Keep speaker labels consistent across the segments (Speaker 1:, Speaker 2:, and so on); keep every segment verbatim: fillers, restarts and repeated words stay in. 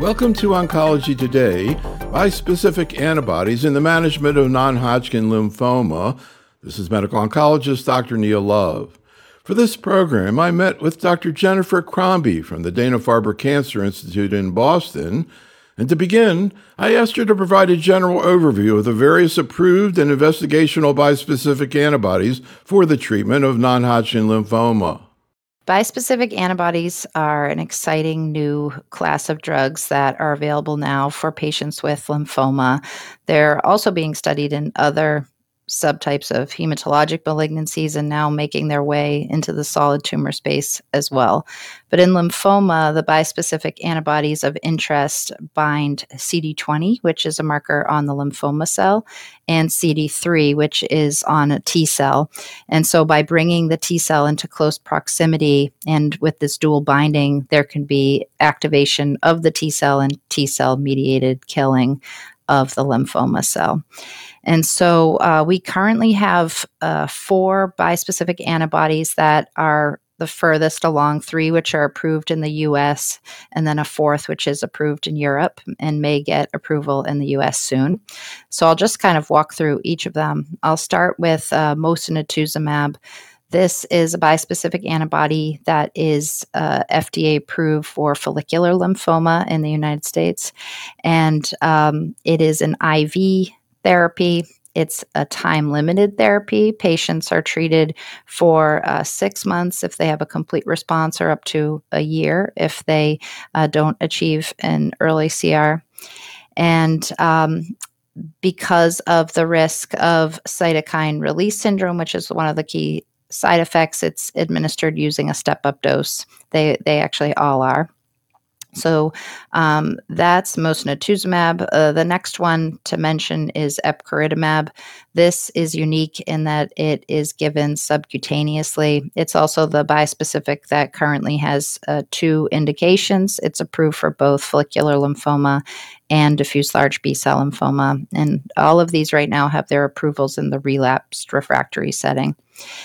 Speaker 1: Welcome to Oncology Today, bispecific antibodies in the management of non-Hodgkin lymphoma. This is medical oncologist Doctor Neil Love. For this program, I met with Doctor Jennifer Crombie from the Dana-Farber Cancer Institute in Boston. And to begin, I asked her to provide a general overview of the various approved and investigational bispecific antibodies for the treatment of non-Hodgkin lymphoma.
Speaker 2: Bispecific antibodies are an exciting new class of drugs that are available now for patients with lymphoma. They're also being studied in other subtypes of hematologic malignancies and now making their way into the solid tumor space as well. But in lymphoma, the bispecific antibodies of interest bind C D twenty, which is a marker on the lymphoma cell, and C D three, which is on a T cell. And so by bringing the T cell into close proximity and with this dual binding, there can be activation of the T cell and T cell mediated killing of the lymphoma cell. And so uh, we currently have uh, four bispecific antibodies that are the furthest along, three which are approved in the U S, and then a fourth which is approved in Europe and may get approval in the U S soon. So I'll just kind of walk through each of them. I'll start with uh, mosunetuzumab. This is a bispecific antibody that is uh, F D A approved for follicular lymphoma in the United States. And um, it is an I V therapy. It's a time-limited therapy. Patients are treated for uh, six months if they have a complete response, or up to a year if they uh, don't achieve an early C R. And um, because of the risk of cytokine release syndrome, which is one of the key side effects, it's administered using a step-up dose. They they actually all are. So um, that's mosunetuzumab. Uh, the next one to mention is epcoritamab. This is unique in that it is given subcutaneously. It's also the bispecific that currently has uh, two indications. It's approved for both follicular lymphoma and diffuse large B-cell lymphoma. And all of these right now have their approvals in the relapsed refractory setting.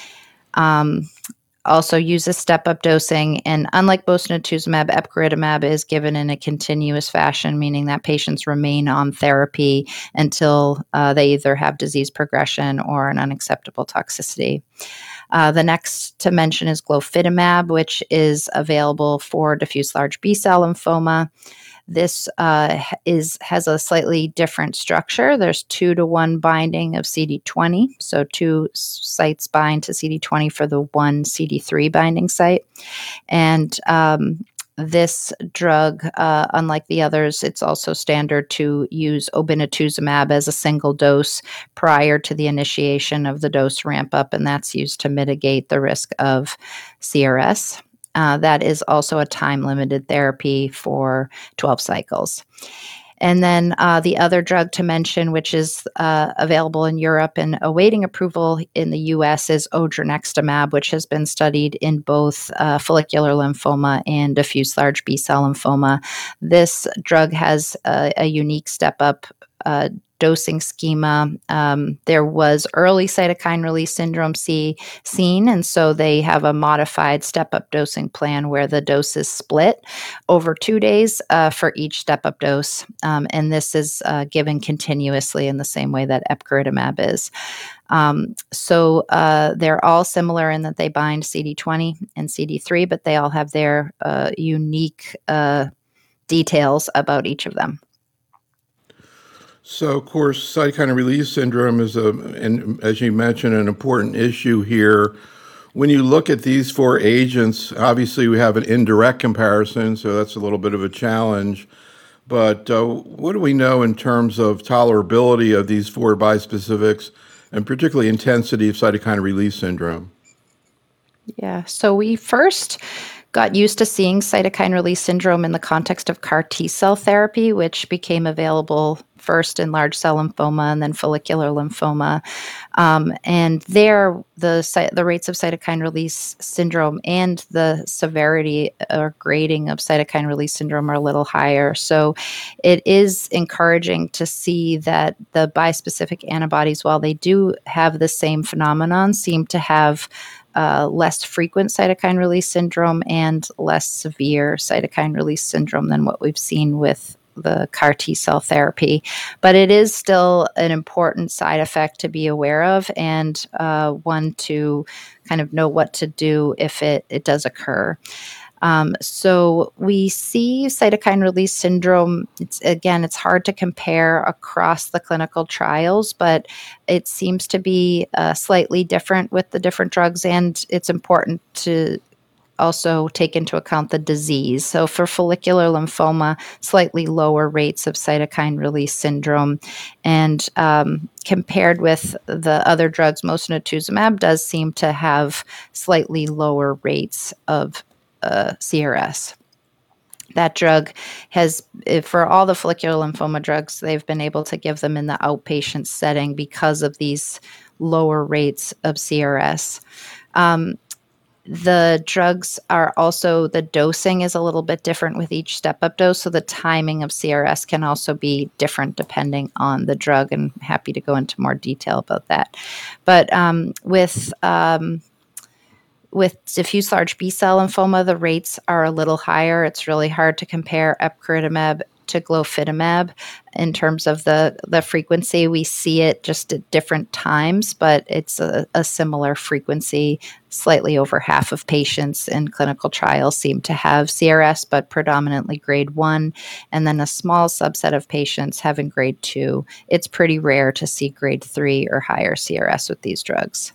Speaker 2: Um, Also uses step-up dosing, and unlike mosunetuzumab, epcoritamab is given in a continuous fashion, meaning that patients remain on therapy until uh, they either have disease progression or an unacceptable toxicity. Uh, the next to mention is glofitamab, which is available for diffuse large B-cell lymphoma. This uh, is has a slightly different structure. There's two to one binding of C D twenty. So two sites bind to C D twenty for the one C D three binding site. And um, this drug, uh, unlike the others, it's also standard to use obinutuzumab as a single dose prior to the initiation of the dose ramp up, and that's used to mitigate the risk of C R S. Uh, that is also a time-limited therapy for twelve cycles. And then uh, the other drug to mention, which is uh, available in Europe and awaiting approval in the U S, is odronextamab, which has been studied in both uh, follicular lymphoma and diffuse large B-cell lymphoma. This drug has a, a unique step-up uh, dosing schema. Um, there was early cytokine release syndrome C seen, and so they have a modified step-up dosing plan where the dose is split over two days uh, for each step-up dose, um, and this is uh, given continuously in the same way that epcoritamab is. Um, so uh, they're all similar in that they bind C D twenty and C D three, but they all have their uh, unique uh, details about each of them.
Speaker 1: So, of course, cytokine release syndrome is, a, and as you mentioned, an important issue here. When you look at these four agents, obviously we have an indirect comparison, so that's a little bit of a challenge. But uh, what do we know in terms of tolerability of these four bispecifics, and particularly intensity of cytokine release syndrome?
Speaker 2: Yeah, so we first got used to seeing cytokine release syndrome in the context of CAR T-cell therapy, which became available first in large cell lymphoma and then follicular lymphoma. Um, and there, the, the rates of cytokine release syndrome and the severity or grading of cytokine release syndrome are a little higher. So it is encouraging to see that the bispecific antibodies, while they do have the same phenomenon, seem to have uh, less frequent cytokine release syndrome and less severe cytokine release syndrome than what we've seen with the C A R T cell therapy. But it is still an important side effect to be aware of, and uh, one to kind of know what to do if it, it does occur. Um, so we see cytokine release syndrome. It's, again, it's hard to compare across the clinical trials, but it seems to be uh, slightly different with the different drugs, and it's important to also take into account the disease. So for follicular lymphoma, slightly lower rates of cytokine release syndrome. And um, compared with the other drugs, mosunetuzumab does seem to have slightly lower rates of uh, C R S. That drug has, for all the follicular lymphoma drugs, they've been able to give them in the outpatient setting because of these lower rates of C R S. Um, The drugs are also, the dosing is a little bit different with each step-up dose, so the timing of C R S can also be different depending on the drug, and I'm happy to go into more detail about that. But um, with um, with diffuse large B-cell lymphoma, the rates are a little higher. It's really hard to compare epcoritamab to glofitamab in terms of the, the frequency. We see it just at different times, but it's a, a similar frequency. Slightly over half of patients in clinical trials seem to have C R S, but predominantly grade one, and then a small subset of patients having grade two. It's pretty rare to see grade three or higher C R S with these drugs.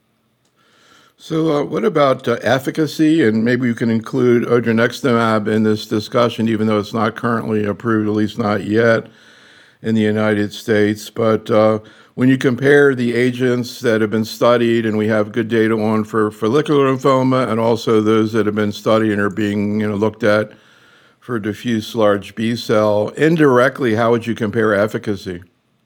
Speaker 1: So uh, what about uh, efficacy? And maybe you can include odronextamab in this discussion, even though it's not currently approved, at least not yet in the United States. But uh, when you compare the agents that have been studied, and we have good data on for follicular lymphoma, and also those that have been studied and are being you know, looked at for diffuse large B-cell, indirectly, how would you compare efficacy?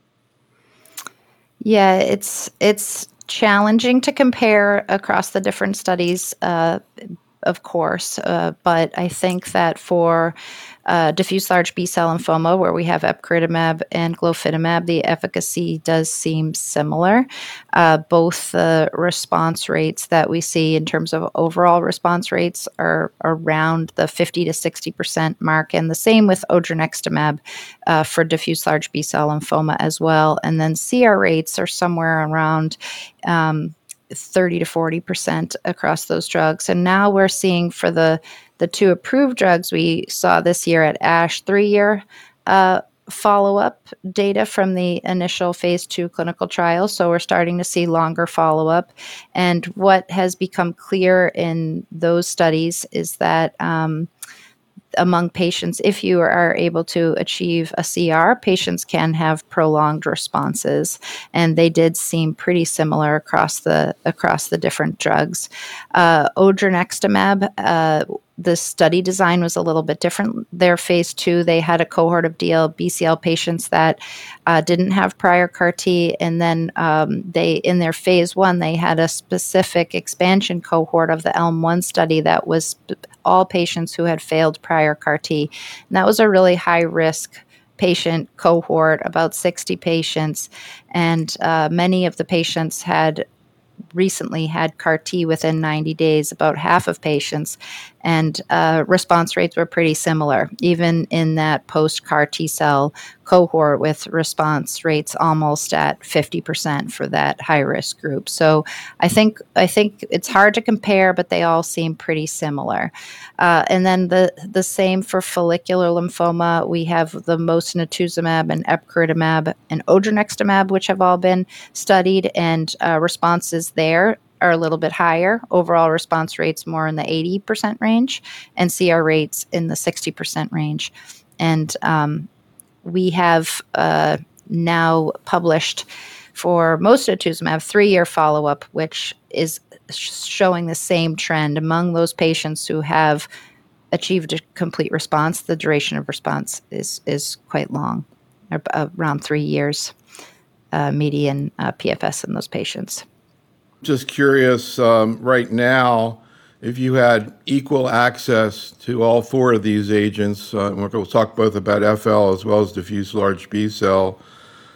Speaker 2: Yeah, it's it's challenging to compare across the different studies, uh, of course, uh, but I think that for uh, diffuse large B-cell lymphoma, where we have epcoritamab and glofitamab, the efficacy does seem similar. Uh, both the response rates that we see in terms of overall response rates are around the fifty to sixty percent mark, and the same with odronextamab uh, for diffuse large B-cell lymphoma as well. And then C R rates are somewhere around um, thirty to forty percent across those drugs. And now we're seeing for the, the two approved drugs we saw this year at ASH, three-year uh, follow-up data from the initial phase two clinical trial. So we're starting to see longer follow-up. And what has become clear in those studies is that um, among patients, if you are able to achieve a C R, patients can have prolonged responses, and they did seem pretty similar across the across the different drugs. Uh, odronextamab, uh, the study design was a little bit different. Their phase two, they had a cohort of D L B C L patients that uh, didn't have prior C A R T, and then um, they, in their phase one, they had a specific expansion cohort of the ELM one study that was all patients who had failed prior C A R T. And that was a really high risk patient cohort, about sixty patients, and uh, many of the patients had recently had C A R T within ninety days, about half of patients, and uh, response rates were pretty similar, even in that post-C A R T cell cohort, with response rates almost at fifty percent for that high-risk group. So I think I think it's hard to compare, but they all seem pretty similar. Uh, and then the, the same for follicular lymphoma. We have the mosunetuzumab and epcoritamab and odronextamab, which have all been studied, and uh, responses there are a little bit higher. Overall response rates more in the eighty percent range, and C R rates in the sixty percent range. And um, we have uh, now published for mosunetuzumab three-year follow-up, which is showing the same trend among those patients who have achieved a complete response. The duration of response is is quite long, around three years, uh, median uh, P F S in those patients.
Speaker 1: Just curious, um, right now, if you had equal access to all four of these agents, uh, we'll talk both about F L as well as diffuse large B-cell,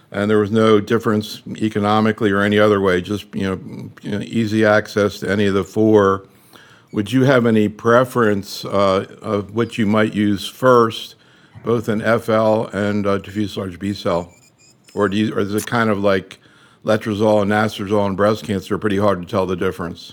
Speaker 1: and there was no difference economically or any other way, just you know, you know easy access to any of the four, would you have any preference uh, of what you might use first, both in F L and uh, diffuse large B cell? Or, do you, or is it kind of like letrozole and anastrozole in breast cancer, pretty hard to tell the difference?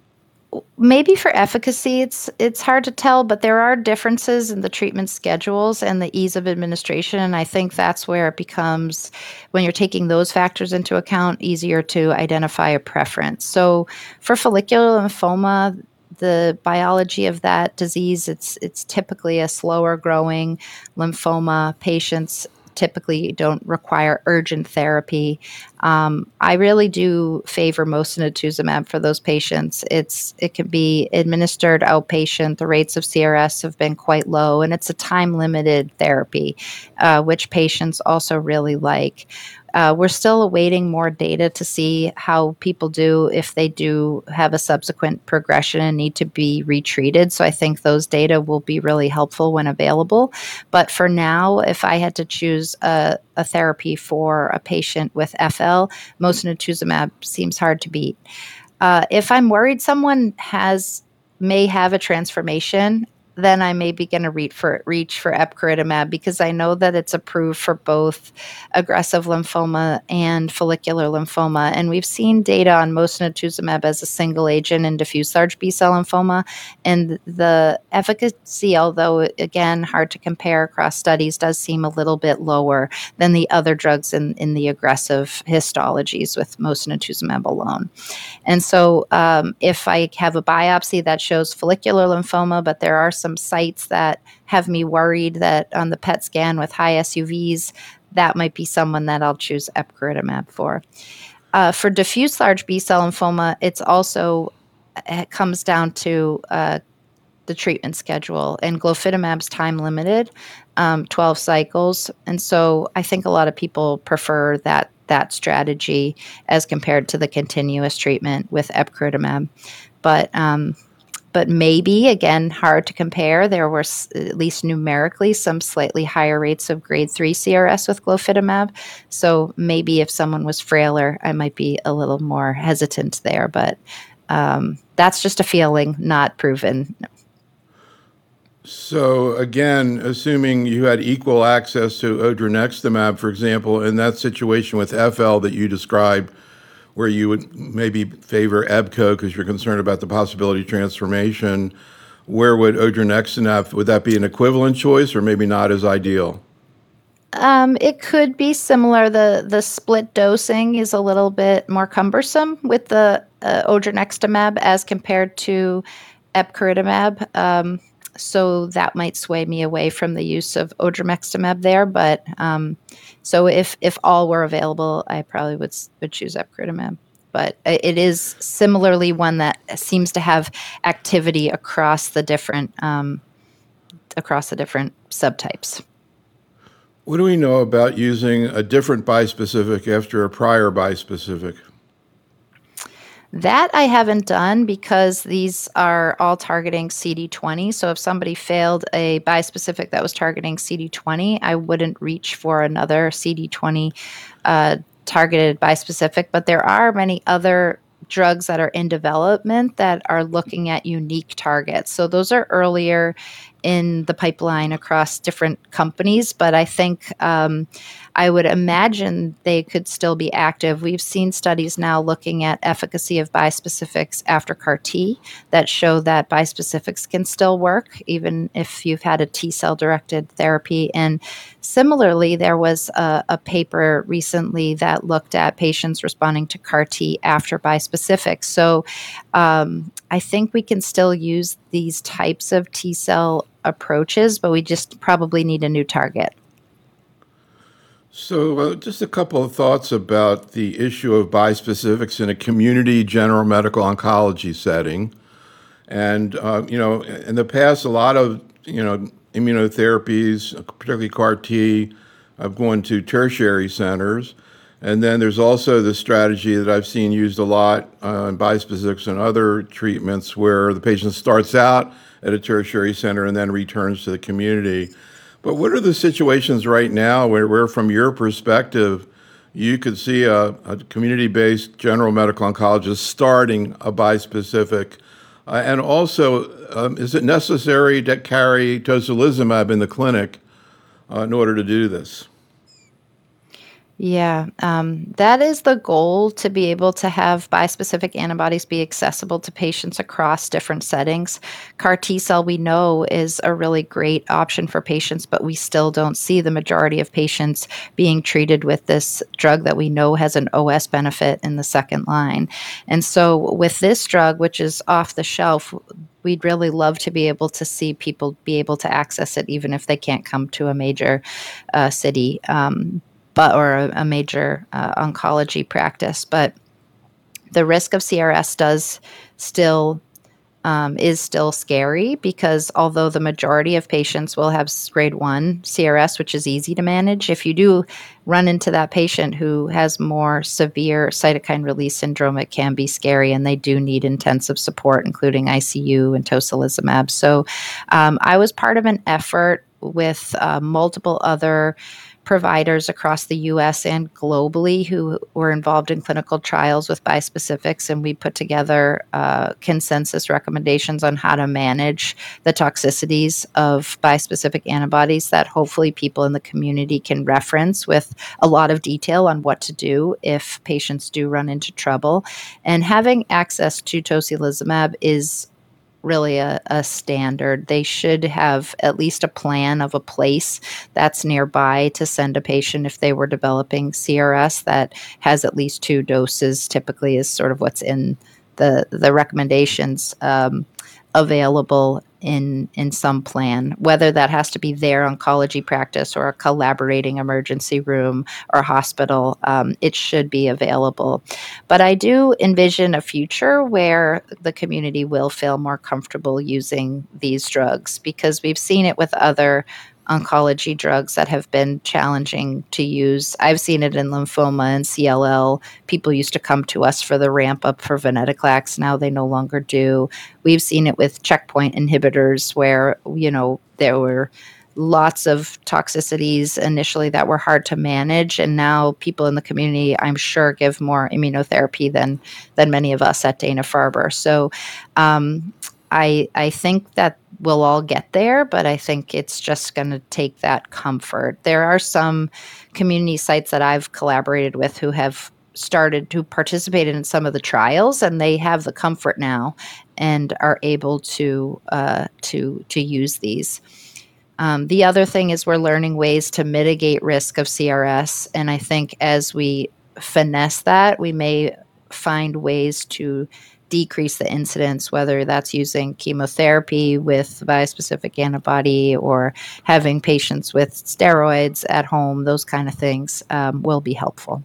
Speaker 2: Maybe for efficacy, it's it's hard to tell, but there are differences in the treatment schedules and the ease of administration. And I think that's where it becomes, when you're taking those factors into account, easier to identify a preference. So for follicular lymphoma, the biology of that disease, it's it's typically a slower growing lymphoma. Patients typically don't require urgent therapy. Um, I really do favor mosunetuzumab for those patients. It's it can be administered outpatient. The rates of C R S have been quite low, and it's a time-limited therapy, uh, which patients also really like. Uh, we're still awaiting more data to see how people do if they do have a subsequent progression and need to be retreated. So I think those data will be really helpful when available. But for now, if I had to choose a, a therapy for a patient with F L, mosunetuzumab seems hard to beat. Uh, if I'm worried someone has may have a transformation, then I may be going to reach for reach for epcoritamab, because I know that it's approved for both aggressive lymphoma and follicular lymphoma. And we've seen data on mosunetuzumab as a single agent in diffuse large B-cell lymphoma. And the efficacy, although again hard to compare across studies, does seem a little bit lower than the other drugs in, in the aggressive histologies with mosunetuzumab alone. And so um, if I have a biopsy that shows follicular lymphoma, but there are some sites that have me worried that on the P E T scan with high S U Vs, that might be someone that I'll choose epcoritamab for. Uh, for diffuse large B-cell lymphoma, it's also, it comes down to uh, the treatment schedule, and glofitamab's time limited, um, twelve cycles. And so I think a lot of people prefer that that strategy as compared to the continuous treatment with epcoritamab. But um, but maybe, again, hard to compare. There were, at least numerically, some slightly higher rates of grade three C R S with glofitamab. So maybe if someone was frailer, I might be a little more hesitant there. But um, that's just a feeling, not proven.
Speaker 1: So again, assuming you had equal access to odronextamab, for example, in that situation with F L that you described, where you would maybe favor EBCO because you're concerned about the possibility of transformation, where would odronextamab, would that be an equivalent choice or maybe not as ideal?
Speaker 2: Um, it could be similar. The the split dosing is a little bit more cumbersome with the uh, odronextamab as compared to epcoritamab. Um, so that might sway me away from the use of odronextamab there. But um, so if if all were available, I probably would would choose epcoritamab. But it is similarly one that seems to have activity across the different um, across the different subtypes.
Speaker 1: What do we know about using a different bispecific after a prior bispecific?
Speaker 2: That I haven't done because these are all targeting C D twenty. So if somebody failed a bispecific that was targeting C D twenty, I wouldn't reach for another C D twenty uh, targeted bispecific. But there are many other drugs that are in development that are looking at unique targets. So those are earlier in the pipeline across different companies, but I think um, I would imagine they could still be active. We've seen studies now looking at efficacy of bispecifics after C A R T that show that bispecifics can still work even if you've had a T-cell directed therapy. And similarly, there was a, a paper recently that looked at patients responding to C A R T after bispecifics. So um, I think we can still use these types of T-cell approaches, but we just probably need a new target.
Speaker 1: So uh, just a couple of thoughts about the issue of bispecifics in a community general medical oncology setting. And, uh, you know, in the past, a lot of, you know, immunotherapies, particularly C A R T, have gone to tertiary centers. And then there's also the strategy that I've seen used a lot uh, in bispecifics and other treatments where the patient starts out at a tertiary center and then returns to the community. But what are the situations right now where, where from your perspective, you could see a, a community-based general medical oncologist starting a bispecific? Uh, and also, um, is it necessary to carry tocilizumab in the clinic uh, in order to do this?
Speaker 2: Yeah, um, that is the goal, to be able to have bispecific antibodies be accessible to patients across different settings. CAR T cell, we know, is a really great option for patients, but we still don't see the majority of patients being treated with this drug that we know has an O S benefit in the second line. And so with this drug, which is off the shelf, we'd really love to be able to see people be able to access it, even if they can't come to a major uh, city. Um, but or a, a major uh, oncology practice. But the risk of C R S does still um, is still scary, because although the majority of patients will have grade one C R S, which is easy to manage, if you do run into that patient who has more severe cytokine release syndrome, it can be scary, and they do need intensive support, including I C U and tocilizumab. So um, I was part of an effort with uh, multiple other providers across the U S and globally who were involved in clinical trials with bispecifics, and we put together uh, consensus recommendations on how to manage the toxicities of bispecific antibodies that hopefully people in the community can reference with a lot of detail on what to do if patients do run into trouble. And having access to tocilizumab is really a, a standard. They should have at least a plan of a place that's nearby to send a patient if they were developing C R S that has at least two doses, typically is sort of what's in the, the recommendations um, available in in some plan, whether that has to be their oncology practice or a collaborating emergency room or hospital. Um, it should be available. But I do envision a future where the community will feel more comfortable using these drugs, because we've seen it with other oncology drugs that have been challenging to use. I've seen it in lymphoma and C L L. People used to come to us for the ramp up for venetoclax. Now they no longer do. We've seen it with checkpoint inhibitors where, you know, there were lots of toxicities initially that were hard to manage. And now people in the community, I'm sure, give more immunotherapy than than many of us at Dana-Farber. So um, I I think that we'll all get there, but I think it's just going to take that comfort. There are some community sites that I've collaborated with who have started to participate in some of the trials, and they have the comfort now and are able to uh, to to use these. Um, the other thing is we're learning ways to mitigate risk of C R S, and I think as we finesse that, we may find ways to decrease the incidence, whether that's using chemotherapy with bispecific antibody or having patients with steroids at home. Those kind of things um, will be helpful.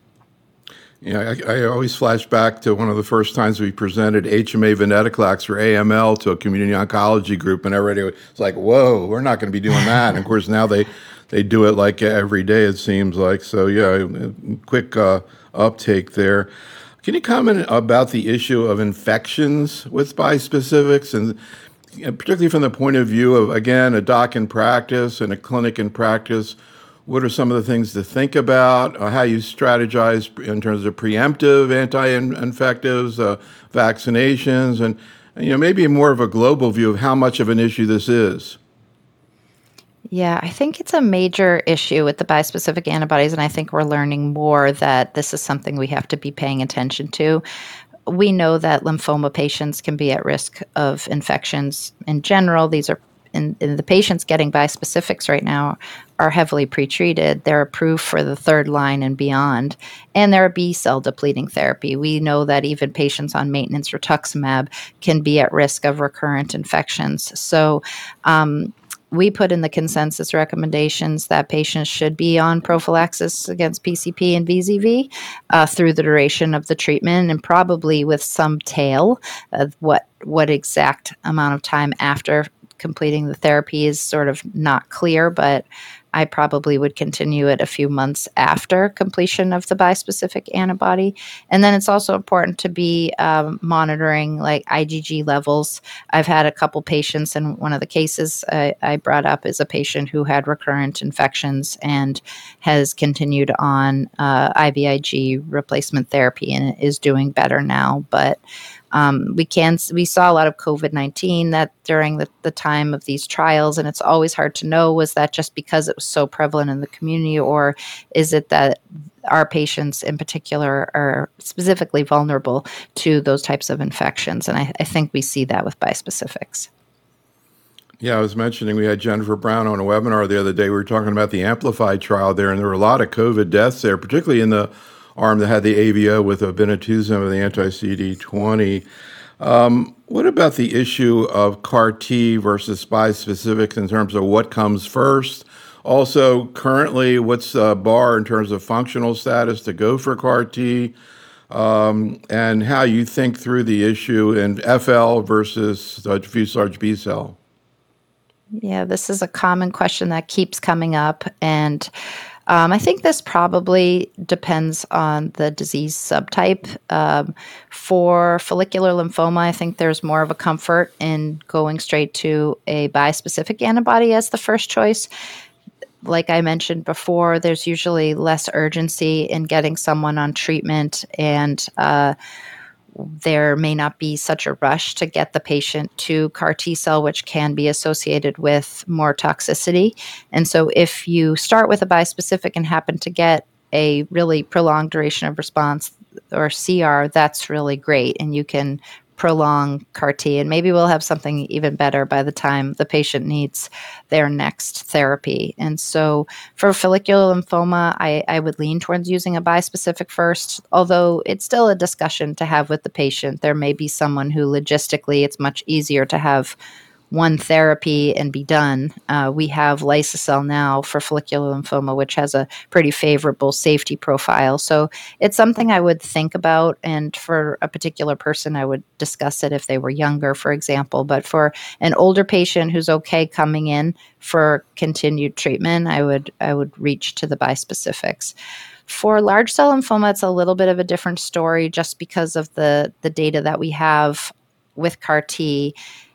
Speaker 1: Yeah, I, I always flash back to one of the first times we presented H M A venetoclax for A M L to a community oncology group, and everybody was like, whoa, we're not going to be doing that. And of course, now they, they do it like every day, it seems like. So, yeah, quick uh, uptake there. Can you comment about the issue of infections with bispecifics, and particularly from the point of view of, again, a doc in practice and a clinic in practice? What are some of the things to think about, uh, how you strategize in terms of preemptive anti-infectives, uh, vaccinations, and, and, you know, maybe more of a global view of how much of an issue this is?
Speaker 2: Yeah, I think it's a major issue with the bispecific antibodies, and I think we're learning more that this is something we have to be paying attention to. We know that lymphoma patients can be at risk of infections in general. These are in, in the patients getting bispecifics right now are heavily pretreated. They're approved for the third line and beyond, and they're a B-cell depleting therapy. We know that even patients on maintenance rituximab can be at risk of recurrent infections. So um, we put in the consensus recommendations that patients should be on prophylaxis against P C P and V Z V uh, through the duration of the treatment, and probably with some tail of what what exact amount of time after completing the therapy is sort of not clear, but I probably would continue it a few months after completion of the bispecific antibody. And then it's also important to be um, monitoring like IgG levels. I've had a couple patients, and one of the cases I, I brought up is a patient who had recurrent infections and has continued on uh, IVIG replacement therapy and is doing better now. But um, we can we saw a lot of COVID nineteen that during the, the time of these trials, and it's always hard to know, was that just because it was so prevalent in the community, or is it that our patients in particular are specifically vulnerable to those types of infections? And I, I think we see that with bispecifics.
Speaker 1: Yeah, I was mentioning we had Jennifer Brown on a webinar the other day. We were talking about the Amplified trial there, and there were a lot of COVID deaths there, particularly in the arm that had the A V O with obinutuzumab, the anti-C D twenty. Um, what about the issue of C A R T versus bispecifics in terms of what comes first? Also, currently, what's the bar in terms of functional status to go for C A R T? Um, and how you think through the issue in F L versus uh, diffuse large B cell?
Speaker 2: Yeah, this is a common question that keeps coming up. And um, I think this probably depends on the disease subtype. Um, for follicular lymphoma, I think there's more of a comfort in going straight to a bispecific antibody as the first choice. Like I mentioned before, there's usually less urgency in getting someone on treatment, and uh, there may not be such a rush to get the patient to C A R T cell, which can be associated with more toxicity. And so if you start with a bispecific and happen to get a really prolonged duration of response or C R, that's really great. And you can prolong C A R T, and maybe we'll have something even better by the time the patient needs their next therapy. And so for follicular lymphoma, I, I would lean towards using a bispecific first, although it's still a discussion to have with the patient. There may be someone who logistically it's much easier to have one therapy and be done. Uh, we have Lysocell now for follicular lymphoma, which has a pretty favorable safety profile. So it's something I would think about. And for a particular person, I would discuss it if they were younger, for example. But for an older patient who's okay coming in for continued treatment, I would I would reach to the bispecifics. For large cell lymphoma, it's a little bit of a different story just because of the, the data that we have with C A R T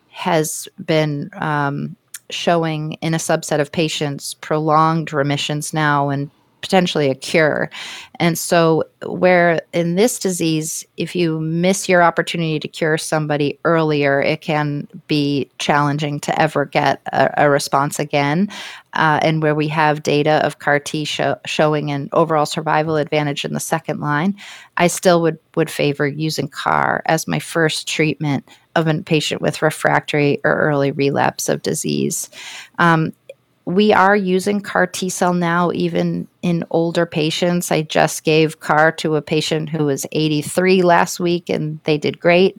Speaker 2: has been um, showing in a subset of patients prolonged remissions now and potentially a cure. And so where in this disease, if you miss your opportunity to cure somebody earlier, it can be challenging to ever get a, a response again. Uh, and where we have data of C A R T show, showing an overall survival advantage in the second line, I still would, would favor using C A R as my first treatment of a patient with refractory or early relapse of disease. Um, we are using C A R T cell now, even in older patients. I just gave C A R to a patient who was eighty-three last week, and they did great.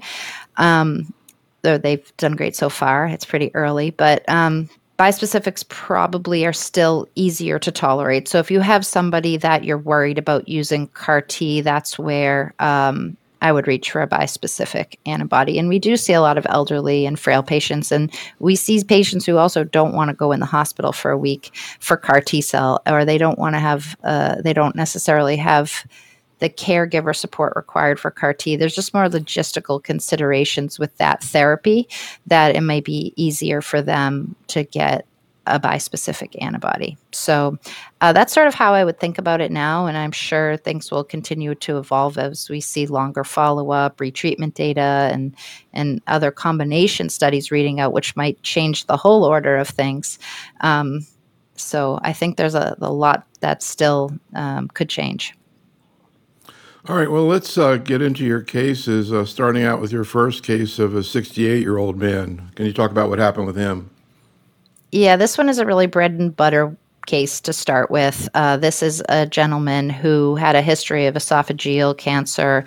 Speaker 2: Um, they've done great so far. It's pretty early, but um, bispecifics probably are still easier to tolerate. So if you have somebody that you're worried about using C A R T, that's where um, I would reach for a bispecific antibody. And we do see a lot of elderly and frail patients, and we see patients who also don't want to go in the hospital for a week for C A R T cell, or they don't want to have, uh, they don't necessarily have the caregiver support required for C A R T. There's just more logistical considerations with that therapy that it may be easier for them to get a bispecific antibody. So uh, that's sort of how I would think about it now, and I'm sure things will continue to evolve as we see longer follow-up, retreatment data, and and other combination studies reading out, which might change the whole order of things. Um, so I think there's a, a lot that still um, could change.
Speaker 1: All right, well, let's uh, get into your cases, uh, starting out with your first case of a sixty-eight-year-old man. Can you talk about what happened with him?
Speaker 2: Yeah, this one is a really bread and butter case to start with. Uh, this is a gentleman who had a history of esophageal cancer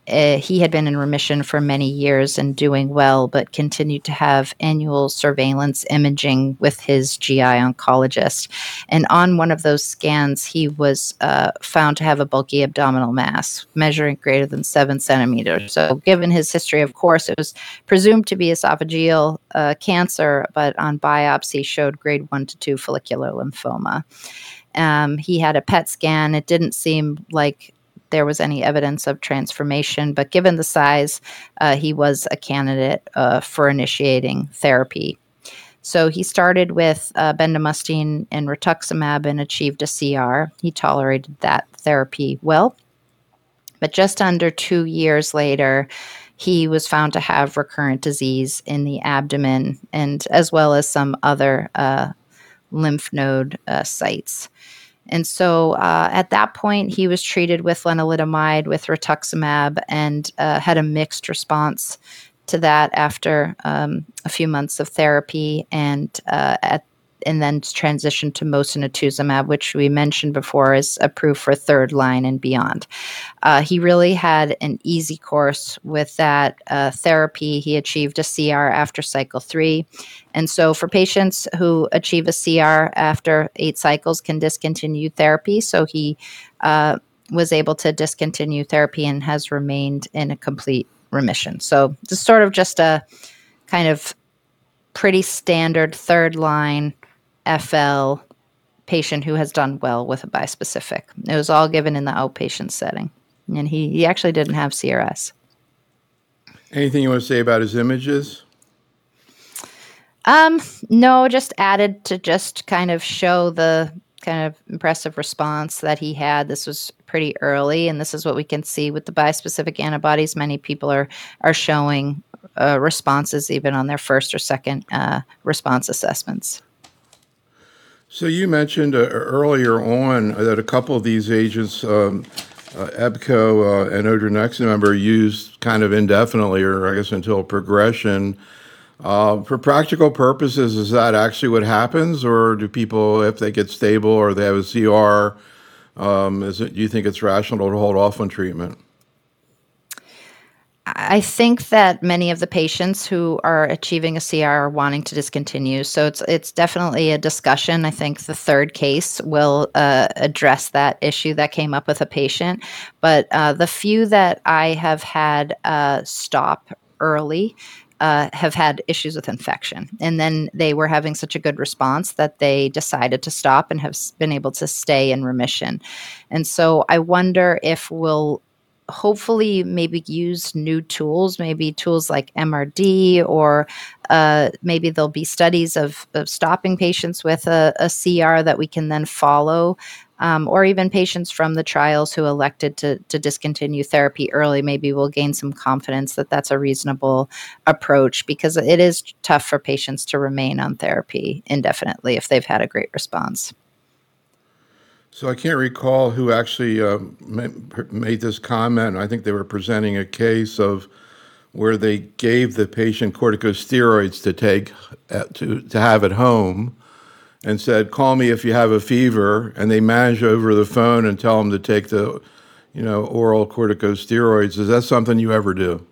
Speaker 2: uh, he had been in remission for many years and doing well, but continued to have annual surveillance imaging with his G I oncologist. And on one of those scans, he was uh, found to have a bulky abdominal mass measuring greater than seven centimeters. So, given his history, of course, it was presumed to be esophageal uh, cancer, but on biopsy showed grade one to two follicular lymphoma. Um, he had a P E T scan. It didn't seem like there was any evidence of transformation, but given the size, uh, he was a candidate uh, for initiating therapy. So he started with uh, bendamustine and rituximab and achieved a C R. He tolerated that therapy well. But just under two years later, he was found to have recurrent disease in the abdomen and as well as some other uh, lymph node uh, sites. And so uh, at that point, he was treated with lenalidomide, with rituximab, and uh, had a mixed response to that after um, a few months of therapy, and uh, at and then transitioned to mosunetuzumab, which we mentioned before is approved for third line and beyond. Uh, he really had an easy course with that uh, therapy. He achieved a C R after cycle three. And so for patients who achieve a C R after eight cycles can discontinue therapy. So he uh, was able to discontinue therapy and has remained in a complete remission. So it's sort of just a kind of pretty standard third line F L patient who has done well with a bispecific. It was all given in the outpatient setting. And he, he actually didn't have C R S.
Speaker 1: Anything you want to say about his images?
Speaker 2: Um, no, just added to just kind of show the kind of impressive response that he had. This was pretty early, and this is what we can see with the bispecific antibodies. Many people are are showing uh, responses even on their first or second uh, response assessments.
Speaker 1: So you mentioned uh, earlier on that a couple of these agents, um, uh, Ebco uh, and odronextamab, are used kind of indefinitely, or I guess until progression. Uh, for practical purposes, is that actually what happens, or do people, if they get stable or they have a C R, um, is it, do you think it's rational to hold off on treatment?
Speaker 2: I think that many of the patients who are achieving a C R are wanting to discontinue. So it's it's definitely a discussion. I think the third case will uh, address that issue that came up with a patient. But uh, the few that I have had uh, stop early uh, have had issues with infection. And then they were having such a good response that they decided to stop and have been able to stay in remission. And so I wonder if we'll hopefully maybe use new tools, maybe tools like M R D, or uh, maybe there'll be studies of, of stopping patients with a, a C R that we can then follow, um, or even patients from the trials who elected to, to discontinue therapy early. Maybe we'll gain some confidence that that's a reasonable approach, because it is tough for patients to remain on therapy indefinitely if they've had a great response.
Speaker 1: So I can't recall who actually uh, made this comment. I think they were presenting a case of where they gave the patient corticosteroids to take uh, to to have at home, and said, "Call me if you have a fever," and they manage over the phone and tell them to take the, you know, oral corticosteroids. Is that something you ever do?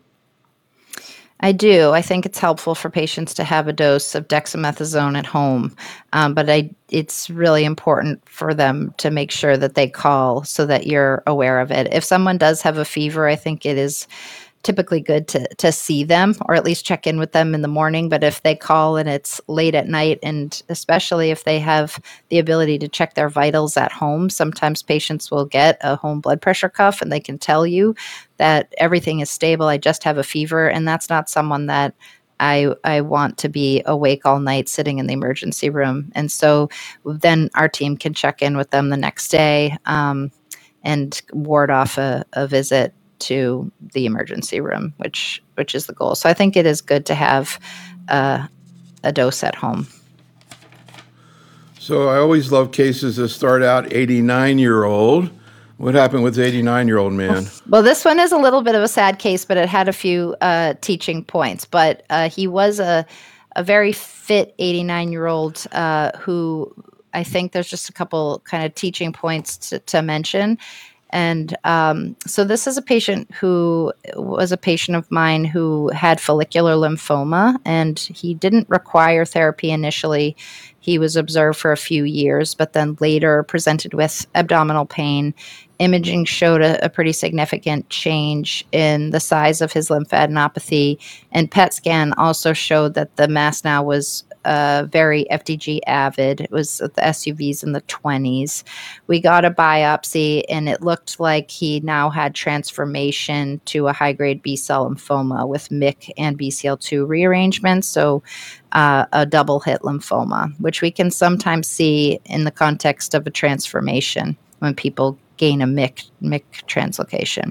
Speaker 2: I do. I think it's helpful for patients to have a dose of dexamethasone at home, um, but I, it's really important for them to make sure that they call so that you're aware of it. If someone does have a fever, I think it is typically good to to see them, or at least check in with them in the morning. But if they call and it's late at night, and especially if they have the ability to check their vitals at home, sometimes patients will get a home blood pressure cuff and they can tell you that everything is stable. I just have a fever. And that's not someone that I I want to be awake all night sitting in the emergency room. And so then our team can check in with them the next day um, and ward off a, a visit to the emergency room, which which is the goal. So I think it is good to have uh, a dose at home.
Speaker 1: So I always love cases that start out eighty-nine-year-old. What happened with the eighty-nine-year-old man?
Speaker 2: Well, this one is a little bit of a sad case, but it had a few uh, teaching points. But uh, he was a, a very fit eighty-nine-year-old uh, who I think there's just a couple kind of teaching points to, to mention. And um, so this is a patient who was a patient of mine who had follicular lymphoma, and he didn't require therapy initially. He was observed for a few years, but then later presented with abdominal pain. Imaging showed a, a pretty significant change in the size of his lymphadenopathy, and P E T scan also showed that the mass now was uh, very F D G avid. It was the S U Vs in the twenties. We got a biopsy, and it looked like he now had transformation to a high-grade B-cell lymphoma with M Y C and B C L two rearrangements, so uh, a double-hit lymphoma, which we can sometimes see in the context of a transformation when people gain a M Y C, M Y C translocation.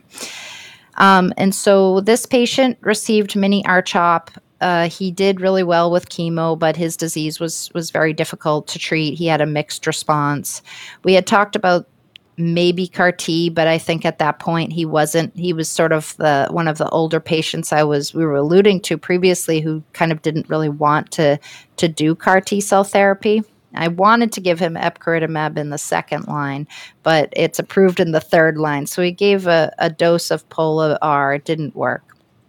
Speaker 2: Um, and so this patient received mini R CHOP. Uh, he did really well with chemo, but his disease was was very difficult to treat. He had a mixed response. We had talked about maybe C A R T, but I think at that point he wasn't. He was sort of the one of the older patients I was we were alluding to previously who kind of didn't really want to to do C A R T cell therapy. I wanted to give him epcoritamab in the second line, but it's approved in the third line. So we gave a, a dose of Pola-R. It didn't work.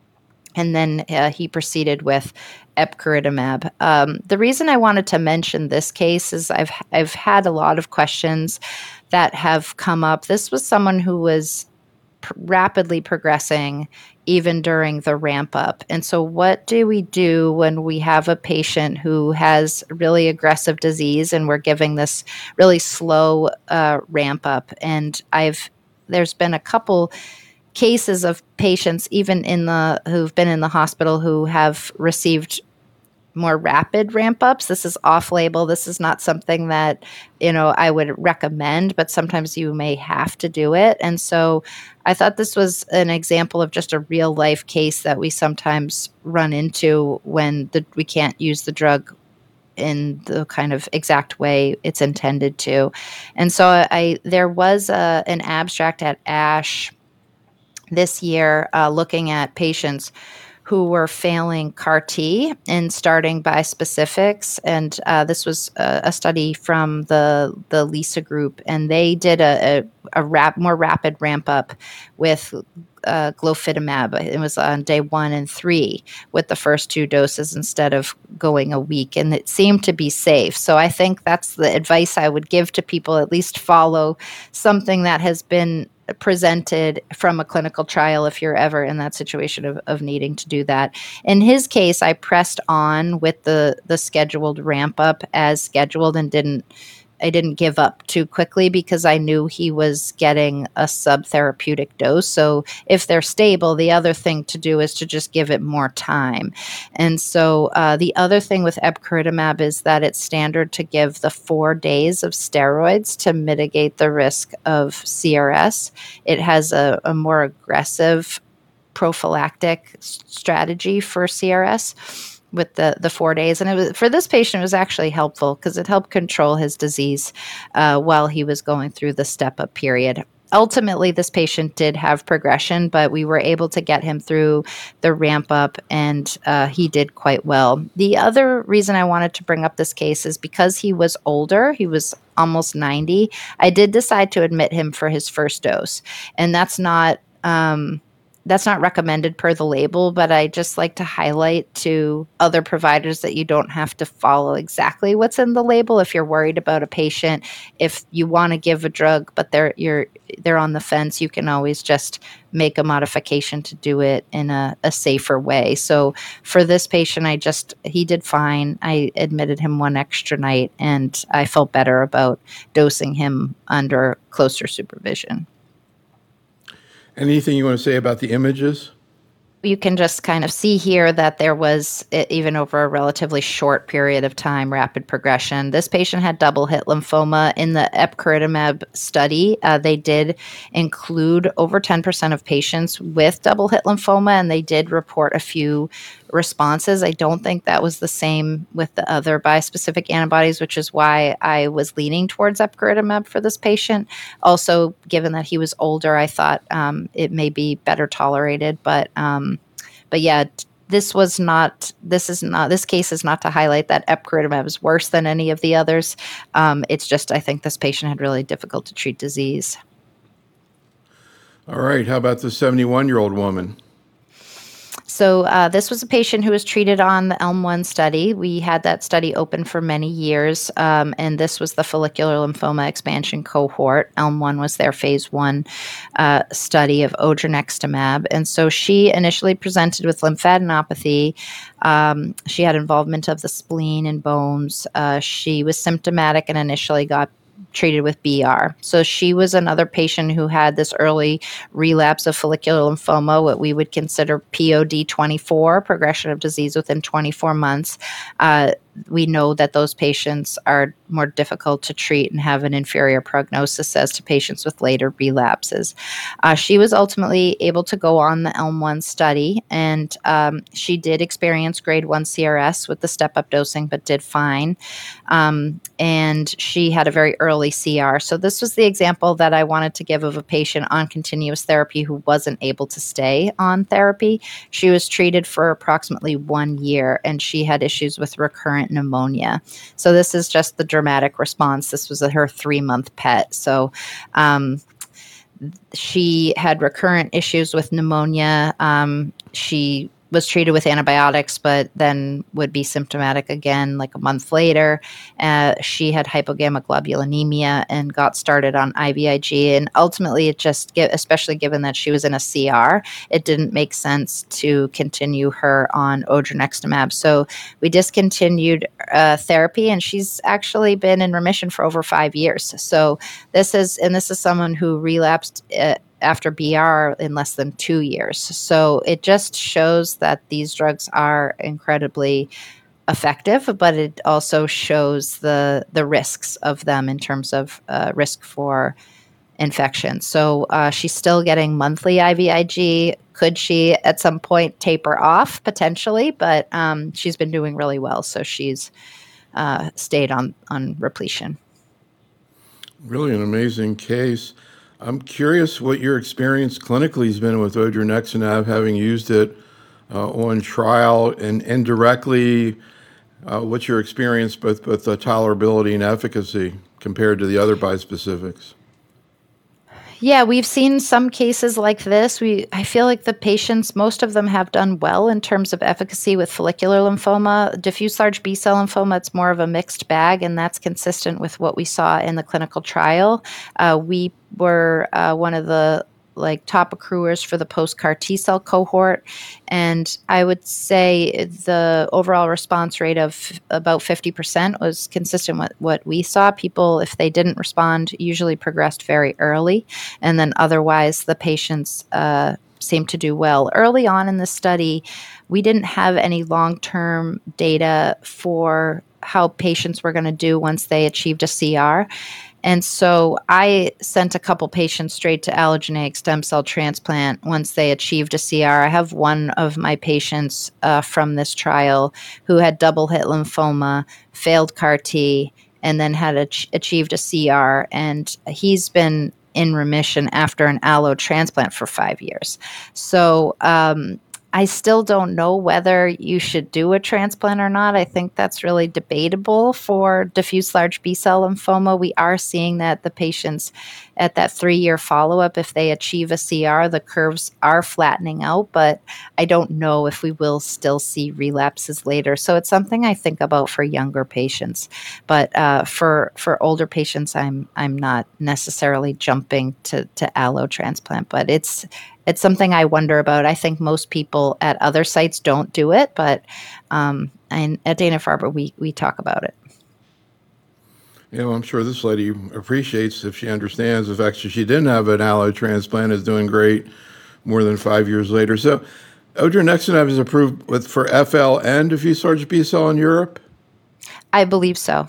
Speaker 2: And then uh, he proceeded with epcoritamab. Um, the reason I wanted to mention this case is I've I've had a lot of questions that have come up. This was someone who was pr- rapidly progressing even during the ramp up. And so what do we do when we have a patient who has really aggressive disease and we're giving this really slow uh, ramp up? And I've there's been a couple cases of patients even in the who've been in the hospital who have received more rapid ramp ups. This is off label. This is not something that, you know, I would recommend, but sometimes you may have to do it. And so I thought this was an example of just a real life case that we sometimes run into when the, we can't use the drug in the kind of exact way it's intended to. And so I there was a, an abstract at ASH this year uh, looking at patients who were failing C A R T and starting bispecifics. And uh, this was a, a study from the the LISA group, and they did a, a, a rap, more rapid ramp up with uh, glofitamab. It was on day one and three with the first two doses instead of going a week, and it seemed to be safe. So I think that's the advice I would give to people, at least follow something that has been presented from a clinical trial if you're ever in that situation of, of needing to do that. In his case, I pressed on with the the scheduled ramp up as scheduled and didn't I didn't give up too quickly because I knew he was getting a subtherapeutic dose. So if they're stable, the other thing to do is to just give it more time. And so uh, the other thing with epcoritamab is that it's standard to give the four days of steroids to mitigate the risk of C R S. It has a, a more aggressive prophylactic s- strategy for C R S with the, the four days. And it was, for this patient, it was actually helpful because it helped control his disease uh, while he was going through the step-up period. Ultimately, this patient did have progression, but we were able to get him through the ramp up, and uh, he did quite well. The other reason I wanted to bring up this case is because he was older, he was almost ninety, I did decide to admit him for his first dose. And that's not... Um, That's not recommended per the label, but I just like to highlight to other providers that you don't have to follow exactly what's in the label if you're worried about a patient. If you want to give a drug, but they're you're they're on the fence, you can always just make a modification to do it in a, a safer way. So for this patient, I just he did fine. I admitted him one extra night, and I felt better about dosing him under closer supervision.
Speaker 1: Anything you want to say about the images?
Speaker 2: You can just kind of see here that there was, even over a relatively short period of time, rapid progression. This patient had double hit lymphoma. In the epcoritamab study, uh, they did include over ten percent of patients with double hit lymphoma, and they did report a few responses. I don't think that was the same with the other bispecific antibodies, which is why I was leaning towards epcoritamab for this patient. Also, given that he was older, I thought um, it may be better tolerated, but um, But yeah, this was not, this is not, this case is not to highlight that epcoritamab is worse than any of the others. Um, it's just, I think this patient had really difficult to treat disease.
Speaker 1: All right. How about the seventy-one-year-old woman?
Speaker 2: So uh, this was a patient who was treated on the ELM one study. We had that study open for many years, um, and this was the follicular lymphoma expansion cohort. ELM one was their phase one uh, study of odronextamab. And so she initially presented with lymphadenopathy. Um, she had involvement of the spleen and bones. Uh, she was symptomatic and initially got treated with B R. So she was another patient who had this early relapse of follicular lymphoma, what we would consider P O D twenty-four, progression of disease within twenty-four months. Uh, we know that those patients are more difficult to treat and have an inferior prognosis as to patients with later relapses. Uh, she was ultimately able to go on the ELM one study, and um, she did experience grade one C R S with the step-up dosing, but did fine. Um, and she had a very early C R. So this was the example that I wanted to give of a patient on continuous therapy who wasn't able to stay on therapy. She was treated for approximately one year, and she had issues with recurrent pneumonia. So this is just the dramatic response. This was her three-month P E T. So um, she had recurrent issues with pneumonia. Um, she was treated with antibiotics, but then would be symptomatic again like a month later. Uh, she had hypogammaglobulinemia and got started on I V I G. And ultimately, it just, get, especially given that she was in a C R, it didn't make sense to continue her on odronextamab. So we discontinued uh, therapy, and she's actually been in remission for over five years. So this is, and this is someone who relapsed uh, after B R in less than two years. So it just shows that these drugs are incredibly effective, but it also shows the the risks of them in terms of uh, risk for infection. So uh, she's still getting monthly I V I G. Could she at some point taper off? Potentially, but um, she's been doing really well. So she's uh, stayed on, on repletion.
Speaker 1: Really an amazing case. I'm curious what your experience clinically has been with odronextamab, having used it uh, on trial, and indirectly, uh, what's your experience both with the tolerability and efficacy compared to the other bispecifics?
Speaker 2: Yeah, we've seen some cases like this. We I feel like the patients, most of them have done well in terms of efficacy with follicular lymphoma. Diffuse large B-cell lymphoma, it's more of a mixed bag, and that's consistent with what we saw in the clinical trial. Uh, we were uh, one of the like top accruers for the post-CAR T-cell cohort. And I would say the overall response rate of about fifty percent was consistent with what we saw. People, if they didn't respond, usually progressed very early. And then otherwise, the patients uh, seemed to do well. Early on in the study, we didn't have any long-term data for how patients were going to do once they achieved a C R. And so I sent a couple patients straight to allogeneic stem cell transplant once they achieved a C R. I have one of my patients uh, from this trial who had double hit lymphoma, failed CAR T, and then had ach- achieved a C R. And he's been in remission after an allo transplant for five years. So um, I still don't know whether you should do a transplant or not. I think that's really debatable for diffuse large B-cell lymphoma. We are seeing that the patients at that three-year follow-up, if they achieve a C R, the curves are flattening out, but I don't know if we will still see relapses later. So it's something I think about for younger patients. But uh, for for older patients, I'm I'm not necessarily jumping to, to allo transplant, but it's it's something I wonder about. I think most people at other sites don't do it, but um, and at Dana-Farber, we we talk about it.
Speaker 1: You know, I'm sure this lady appreciates, if she understands the fact that she didn't have an allo transplant, is doing great more than five years later. So odronextamab is approved with for F L and diffuse large B-cell in Europe?
Speaker 2: I believe so.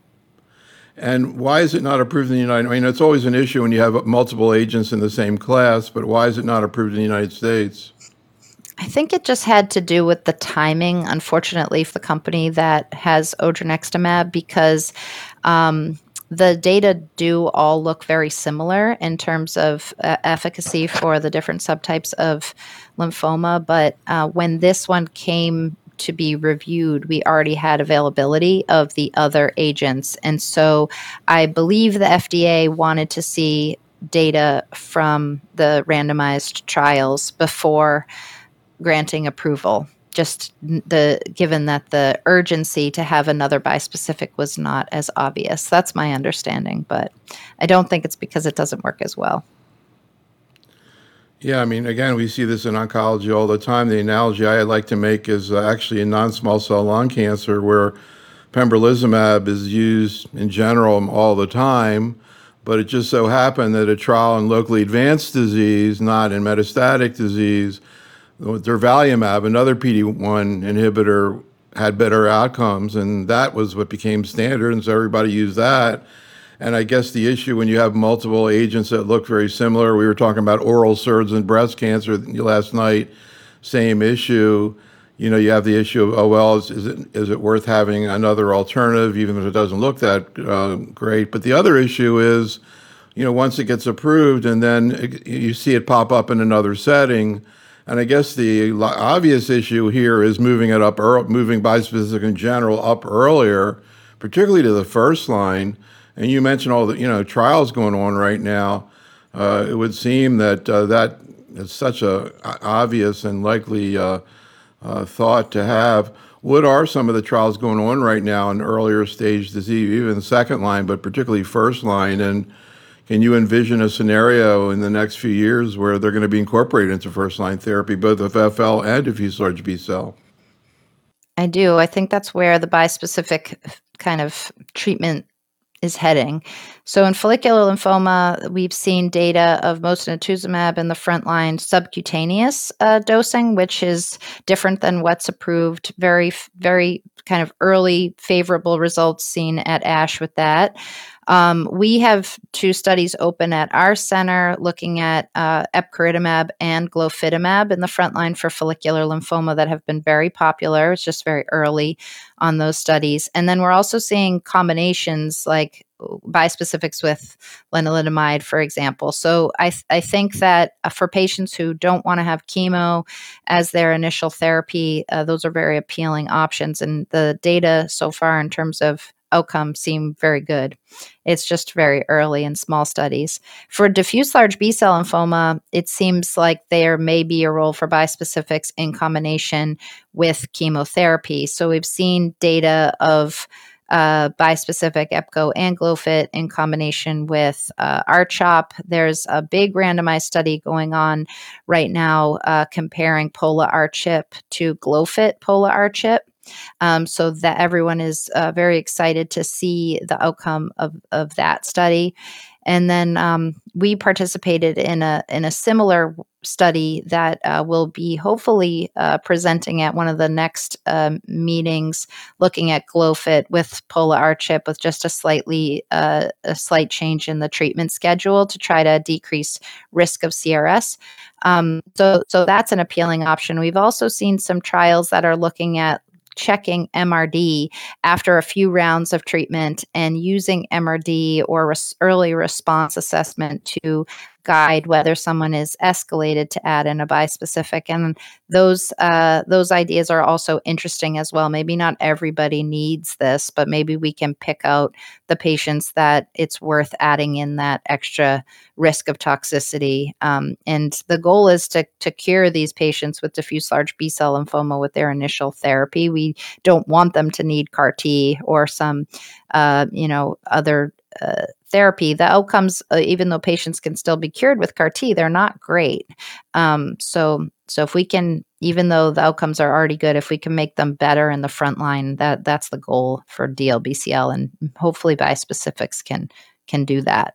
Speaker 1: And why is it not approved in the United States? I mean, it's always an issue when you have multiple agents in the same class, but why is it not approved in the United States?
Speaker 2: I think it just had to do with the timing, unfortunately, for the company that has odronextamab, because um, the data do all look very similar in terms of uh, efficacy for the different subtypes of lymphoma. But uh, when this one came to be reviewed, we already had availability of the other agents. And so I believe the F D A wanted to see data from the randomized trials before granting approval. Just the given that the urgency to have another bispecific was not as obvious. That's my understanding, but I don't think it's because it doesn't work as well.
Speaker 1: Yeah, I mean, again, we see this in oncology all the time. The analogy I like to make is uh, actually in non-small cell lung cancer, where pembrolizumab is used in general all the time, but it just so happened that a trial in locally advanced disease, not in metastatic disease, with durvalumab, another P D one inhibitor, had better outcomes, and that was what became standard, and so everybody used that. And I guess the issue when you have multiple agents that look very similar, we were talking about oral S E R Ds and breast cancer last night, same issue. You know, you have the issue of, oh, well, is, is it is it worth having another alternative, even if it doesn't look that uh, great? But the other issue is, you know, once it gets approved and then it, you see it pop up in another setting. And I guess the obvious issue here is moving it up, early, moving bispecific in general up earlier, particularly to the first line. And you mentioned all the, you know, trials going on right now. Uh, it would seem that uh, that is such a obvious and likely uh, uh, thought to have. What are some of the trials going on right now in earlier stage disease, even second line, but particularly first line? And can you envision a scenario in the next few years where they're going to be incorporated into first line therapy, both of F L and diffuse large B cell?
Speaker 2: I do. I think that's where the bispecific kind of treatment is heading. So in follicular lymphoma, we've seen data of mosunetuzumab in the frontline subcutaneous uh, dosing, which is different than what's approved. Very, very kind of early favorable results seen at ASH with that. Um, we have two studies open at our center looking at uh, epcoritamab and glofitamab in the frontline for follicular lymphoma that have been very popular. It's just very early on those studies. And then we're also seeing combinations like bispecifics with lenalidomide, for example. So I, th- I think that uh, for patients who don't want to have chemo as their initial therapy, uh, those are very appealing options. And the data so far in terms of outcomes seem very good. It's just very early in small studies. For diffuse large B-cell lymphoma, it seems like there may be a role for bispecifics in combination with chemotherapy. So we've seen data of uh, bispecific EPCO and GLOFIT in combination with uh, R CHOP. There's a big randomized study going on right now uh, comparing Pola-R-CHP to GLOFIT Pola-R-CHP. Um, so that everyone is uh, very excited to see the outcome of, of that study. And then um, we participated in a in a similar study that uh, will be hopefully uh, presenting at one of the next um, meetings, looking at GLOFIT with Pola-R-CHP with just a slightly uh, a slight change in the treatment schedule to try to decrease risk of C R S. Um, so so that's an appealing option. We've also seen some trials that are looking at checking M R D after a few rounds of treatment and using M R D or res- early response assessment to guide whether someone is escalated to add in a bispecific. And those uh, those ideas are also interesting as well. Maybe not everybody needs this, but maybe we can pick out the patients that it's worth adding in that extra risk of toxicity. Um, and the goal is to, to cure these patients with diffuse large B-cell lymphoma with their initial therapy. We don't want them to need C A R T or some, uh, you know, other uh, therapy. The outcomes, uh, even though patients can still be cured with C A R T, they're not great. Um, so, so if we can, even though the outcomes are already good, if we can make them better in the front line, that that's the goal for D L B C L, and hopefully bispecifics can can do that.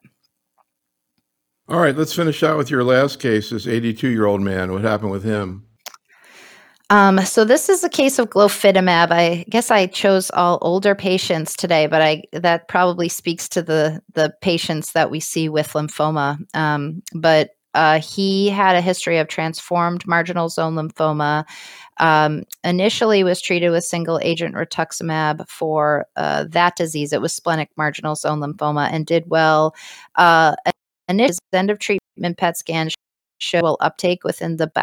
Speaker 1: All right, let's finish out with your last case, this eighty-two-year-old man. What happened with him?
Speaker 2: Um, so this is a case of glofitamab. I guess I chose all older patients today, but I that probably speaks to the the patients that we see with lymphoma. Um, but uh, he had a history of transformed marginal zone lymphoma. Um, initially was treated with single agent rituximab for uh, that disease. It was splenic marginal zone lymphoma and did well. Uh, and his end of treatment P E T scan showed well uptake within the bowel.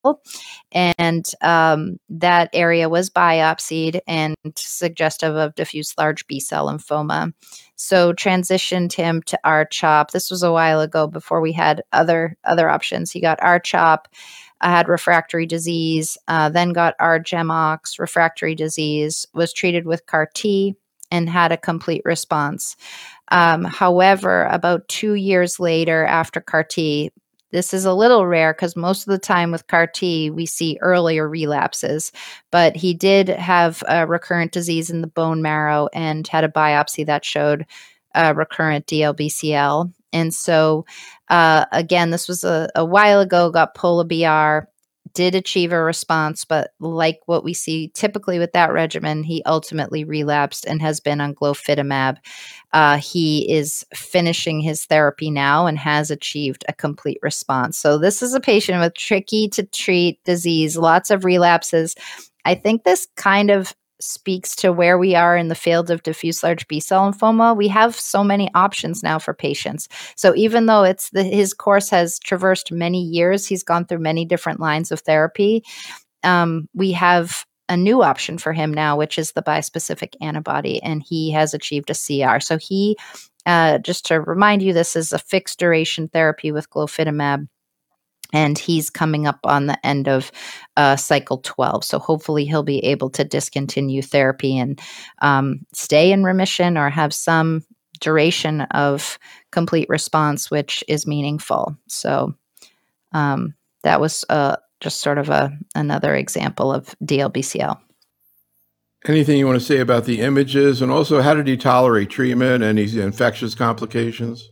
Speaker 2: and um, that area was biopsied and suggestive of diffuse large B-cell lymphoma. So transitioned him to R CHOP. This was a while ago before we had other other options. He got R CHOP, uh, had refractory disease, uh, then got R-GemOx, refractory disease, was treated with CAR T, and had a complete response. Um, however, about two years later after CAR T, this is a little rare because most of the time with CAR T, we see earlier relapses, but he did have a recurrent disease in the bone marrow and had a biopsy that showed uh, recurrent D L B C L. And so, uh, again, this was a, a while ago, got Pola-B R, did achieve a response, but like what we see typically with that regimen, he ultimately relapsed and has been on glofitamab. Uh, he is finishing his therapy now and has achieved a complete response. So this is a patient with tricky to treat disease, lots of relapses. I think this kind of speaks to where we are in the field of diffuse large B-cell lymphoma. We have so many options now for patients. So even though it's the, his course has traversed many years, he's gone through many different lines of therapy, um, we have a new option for him now, which is the bispecific antibody, and he has achieved a C R. So he, uh, just to remind you, this is a fixed duration therapy with glofitamab, and he's coming up on the end of uh, cycle twelve. So hopefully he'll be able to discontinue therapy and um, stay in remission or have some duration of complete response, which is meaningful. So um, that was uh, just sort of a another example of D L B C L.
Speaker 1: Anything you want to say about the images, and also how did he tolerate treatment and these infectious complications?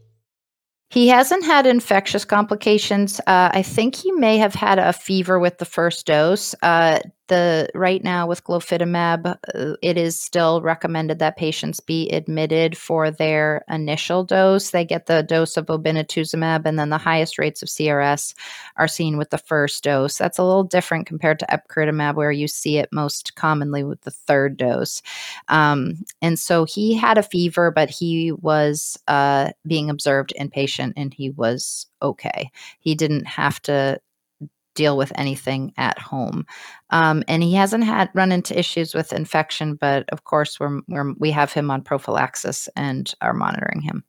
Speaker 2: He hasn't had infectious complications. Uh, I think he may have had a fever with the first dose. Uh, the right now with glofitamab, uh, it is still recommended that patients be admitted for their initial dose. They get the dose of obinutuzumab, and then the highest rates of C R S are seen with the first dose. That's a little different compared to epcoritamab, where you see it most commonly with the third dose. Um, and so he had a fever, but he was uh, being observed inpatient, and he was okay. He didn't have to deal with anything at home. Um, and he hasn't had run into issues with infection, but of course we're, we're, we have him on prophylaxis and are monitoring him.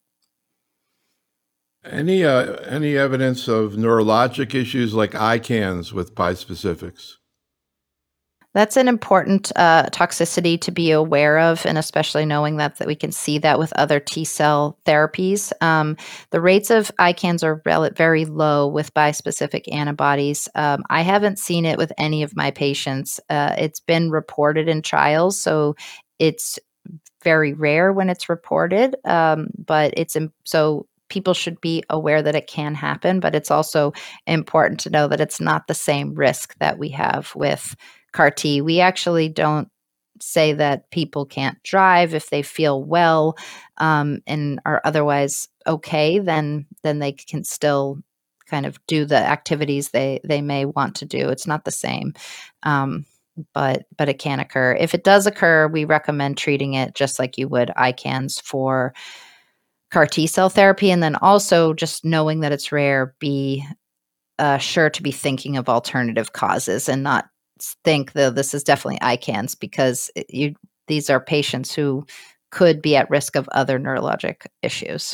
Speaker 1: Any uh, any evidence of neurologic issues like I CANS with bispecifics?
Speaker 2: That's an important uh, toxicity to be aware of, and especially knowing that, that we can see that with other T-cell therapies. Um, the rates of I CANS are rel- very low with bispecific antibodies. Um, I haven't seen it with any of my patients. Uh, it's been reported in trials, so it's very rare when it's reported, um, but it's im- so people should be aware that it can happen, but it's also important to know that it's not the same risk that we have with CAR T. We actually don't say that people can't drive if they feel well um, and are otherwise okay, then then they can still kind of do the activities they they may want to do. It's not the same. Um, but but it can occur. If it does occur, we recommend treating it just like you would I CANS for CAR T cell therapy, and then also just knowing that it's rare, be uh, sure to be thinking of alternative causes and not think that this is definitely I CANS, because you these are patients who could be at risk of other neurologic issues.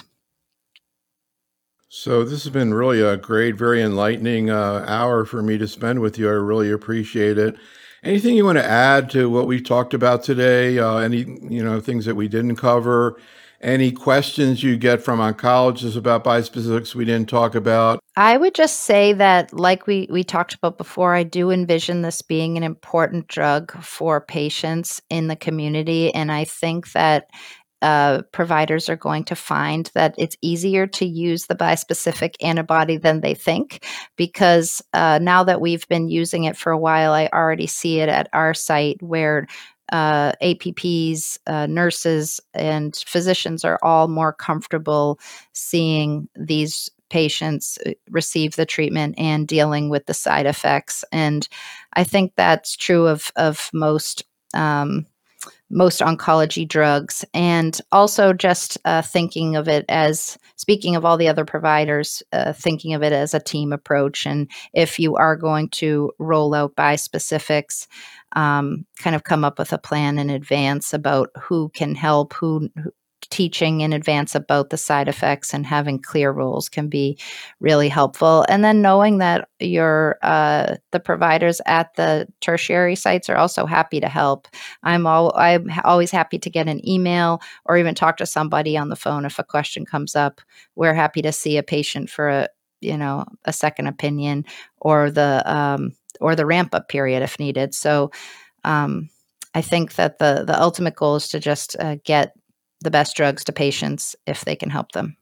Speaker 1: So this has been really a great, very enlightening uh, hour for me to spend with you. I really appreciate it. Anything you want to add to what we talked about today? Uh, any, you know, things that we didn't cover? Any questions you get from oncologists about bispecifics we didn't talk about?
Speaker 2: I would just say that, like we we talked about before, I do envision this being an important drug for patients in the community, and I think that uh, providers are going to find that it's easier to use the bispecific antibody than they think, because uh, now that we've been using it for a while, I already see it at our site where uh, A P Ps, uh, nurses, and physicians are all more comfortable seeing these patients uh, receive the treatment and dealing with the side effects. And I think that's true of of most um, most oncology drugs, and also just uh, thinking of it as speaking of all the other providers, uh, thinking of it as a team approach. And if you are going to roll out bispecifics, um, kind of come up with a plan in advance about who can help, who, who teaching in advance about the side effects and having clear rules can be really helpful. And then knowing that your uh, the providers at the tertiary sites are also happy to help. I'm all I'm always happy to get an email or even talk to somebody on the phone if a question comes up. We're happy to see a patient for a you know a second opinion or the um, or the ramp up period if needed. So um, I think that the the ultimate goal is to just uh, get the best drugs to patients if they can help them.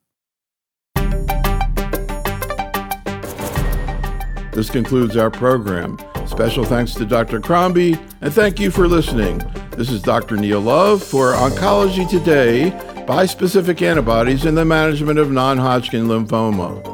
Speaker 1: This concludes our program. Special thanks to Doctor Crombie, and thank you for listening. This is Doctor Neil Love for Oncology Today, Bispecific Antibodies in the Management of Non-Hodgkin Lymphoma.